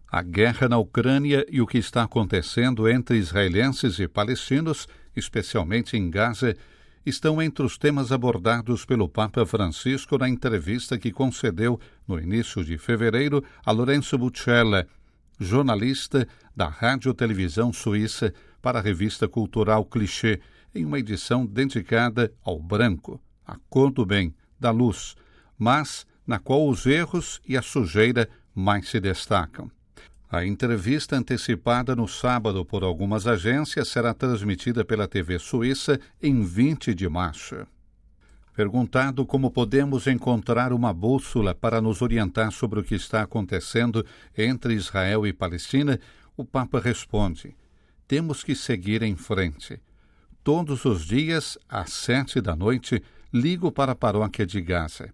A guerra na Ucrânia e o que está acontecendo entre israelenses e palestinos, especialmente em Gaza, estão entre os temas abordados pelo Papa Francisco na entrevista que concedeu no início de fevereiro a Lorenzo Bucella, jornalista da Rádio-Televisão Suíça, para a revista cultural Clichê, em uma edição dedicada ao branco, à cor do bem, da luz, mas na qual os erros e a sujeira mais se destacam. A entrevista, antecipada no sábado por algumas agências, será transmitida pela TV suíça em 20 de março. Perguntado como podemos encontrar uma bússola para nos orientar sobre o que está acontecendo entre Israel e Palestina, o Papa responde: temos que seguir em frente. Todos os dias, às 7 da noite, ligo para a paróquia de Gaza.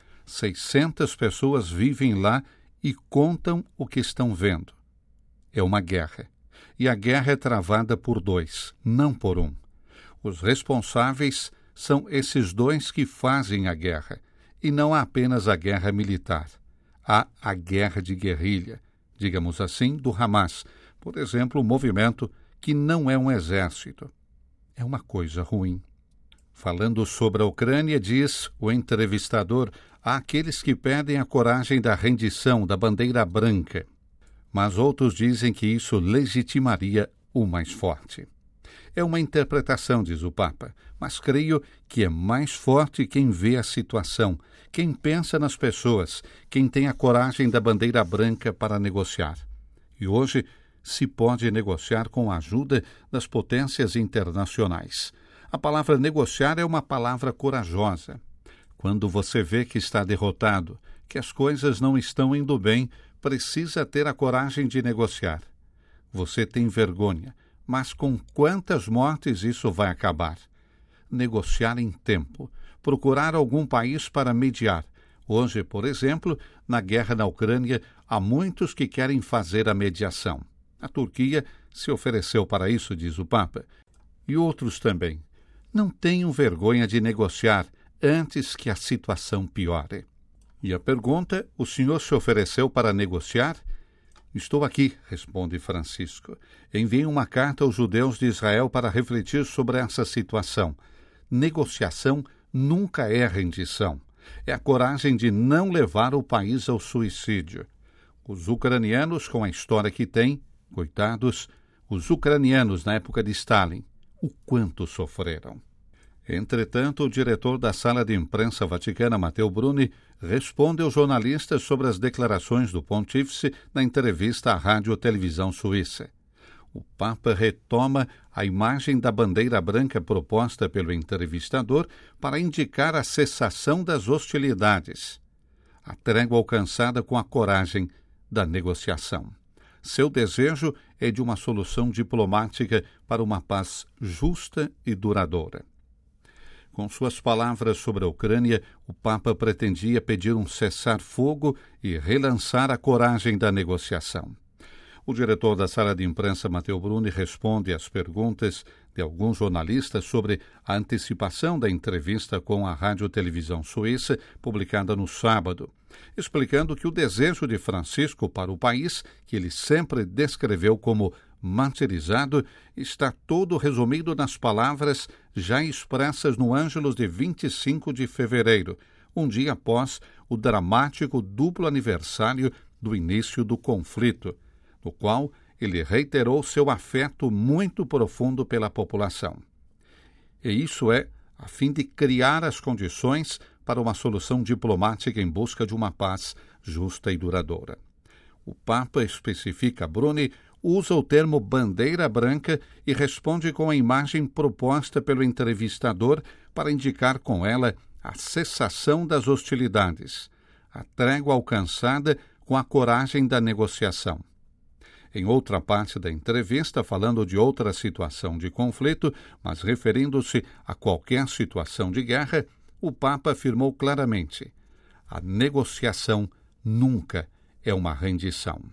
600 pessoas vivem lá e contam o que estão vendo. É uma guerra. E a guerra é travada por dois, não por um. Os responsáveis são esses dois que fazem a guerra. E não há apenas a guerra militar. Há a guerra de guerrilha, digamos assim, do Hamas. Por exemplo, um movimento que não é um exército. É uma coisa ruim. Falando sobre a Ucrânia, diz o entrevistador, há aqueles que pedem a coragem da rendição, da bandeira branca. Mas outros dizem que isso legitimaria o mais forte. É uma interpretação, diz o Papa, mas creio que é mais forte quem vê a situação, quem pensa nas pessoas, quem tem a coragem da bandeira branca para negociar. E hoje se pode negociar com a ajuda das potências internacionais. A palavra negociar é uma palavra corajosa. Quando você vê que está derrotado, que as coisas não estão indo bem, precisa ter a coragem de negociar. Você tem vergonha, mas com quantas mortes isso vai acabar? Negociar em tempo, procurar algum país para mediar. Hoje, por exemplo, na guerra na Ucrânia, há muitos que querem fazer a mediação. A Turquia se ofereceu para isso, diz o Papa, e outros também. Não tenham vergonha de negociar antes que a situação piore. E a pergunta, o senhor se ofereceu para negociar? Estou aqui, responde Francisco. Enviei uma carta aos judeus de Israel para refletir sobre essa situação. Negociação nunca é rendição. É a coragem de não levar o país ao suicídio. Os ucranianos, com a história que têm, coitados, os ucranianos na época de Stalin, o quanto sofreram. Entretanto, o diretor da Sala de Imprensa Vaticana, Matteo Bruni, responde aos jornalistas sobre as declarações do pontífice na entrevista à Rádio-Televisão Suíça. O Papa retoma a imagem da bandeira branca proposta pelo entrevistador para indicar a cessação das hostilidades, a trégua alcançada com a coragem da negociação. Seu desejo é de uma solução diplomática para uma paz justa e duradoura. Com suas palavras sobre a Ucrânia, o Papa pretendia pedir um cessar-fogo e relançar a coragem da negociação. O diretor da Sala de Imprensa, Matteo Bruni, responde às perguntas de alguns jornalistas sobre a antecipação da entrevista com a Rádio-Televisão Suíça, publicada no sábado, explicando que o desejo de Francisco para o país, que ele sempre descreveu como martirizado, está todo resumido nas palavras já expressas no Ângelus de 25 de fevereiro, um dia após o dramático duplo aniversário do início do conflito, no qual ele reiterou seu afeto muito profundo pela população. E isso é a fim de criar as condições para uma solução diplomática em busca de uma paz justa e duradoura. O Papa, especifica Bruni, usa o termo bandeira branca e responde com a imagem proposta pelo entrevistador para indicar com ela a cessação das hostilidades, a trégua alcançada com a coragem da negociação. Em outra parte da entrevista, falando de outra situação de conflito, mas referindo-se a qualquer situação de guerra, o Papa afirmou claramente: a negociação nunca é uma rendição.